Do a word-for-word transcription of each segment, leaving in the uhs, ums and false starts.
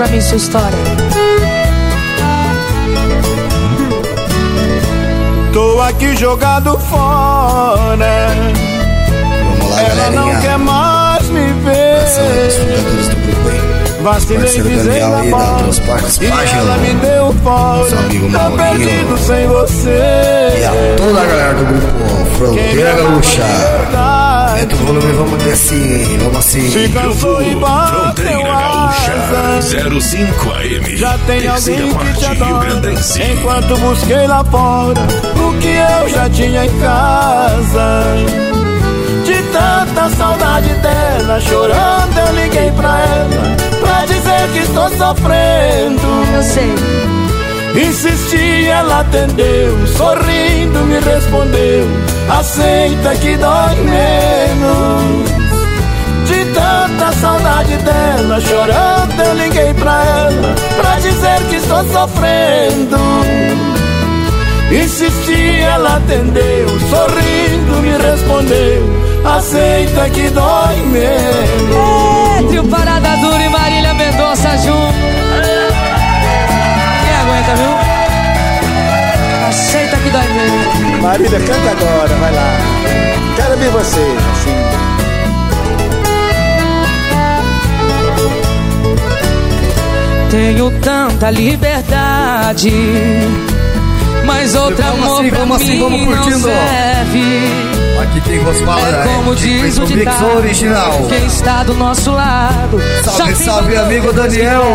pra mim sua história. Tô aqui jogado fora. Vamos lá, ela galerinha. não quer mais me ver. São os fundadores do grupo aí. Vacilei, pisei na bola e ela me deu fora. Nosso amigo Tô Maurinho. perdido sem você. E a toda a galera do grupo Fronteira Gaúcha. Aumenta o volume, vamos assim, vamos assim. Se cansou e bateu Fronteira Gaúcha zero cinco A M. Já tem alguém que te parte, adora. Rio Grandense. Enquanto busquei lá fora o que eu já tinha em casa. De tanta saudade dela, chorando eu liguei pra ela pra dizer que estou sofrendo. Eu sei. Insisti, ela atendeu, sorrindo me respondeu: aceita que dói menos. De tanta saudade dela, chorando eu liguei pra ela pra dizer que estou sofrendo. Insisti, ela atendeu, sorrindo me respondeu: aceita que dói menos. É, trio Parada Dura e Marília Mendonça junto. Quem aguenta, viu? Aceita que dói menos. Marília, canta agora, vai lá. Quero ver você, sim. Tenho tanta liberdade, mas outro Vamos amor assim, pra vamos assim, mim vamos não curtindo. serve. Aqui tem gospel, É como diz o Mix ditado, original. quem está do nosso lado. Salve, salve, amigo Daniel.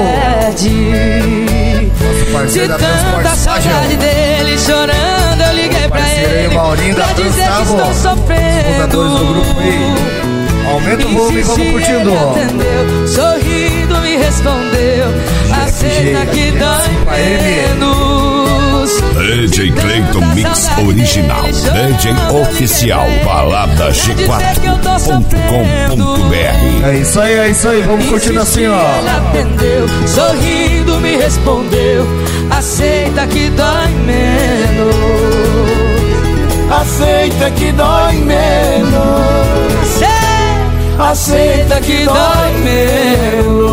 Nosso parceiro De da tanta Transporte saudade Ágil. dele, chorando eu liguei pra Parceiro aí, ele Maurinho da pra dizer que Transtável. estou sofrendo. Fundadores do grupo aí. Aumenta o volume e vamos Insisti, curtindo. ele atendeu, sorrindo me respondeu: aceita que dói menos. D J Clayton Mix Original. D J Oficial. Balada G quatro ponto com ponto B R. É isso aí, é isso aí, vamos curtindo assim, ó. Ele atendeu, sorrindo me respondeu: aceita que dói menos. Aceita que dói menos. Aceita Aceita que dói menos.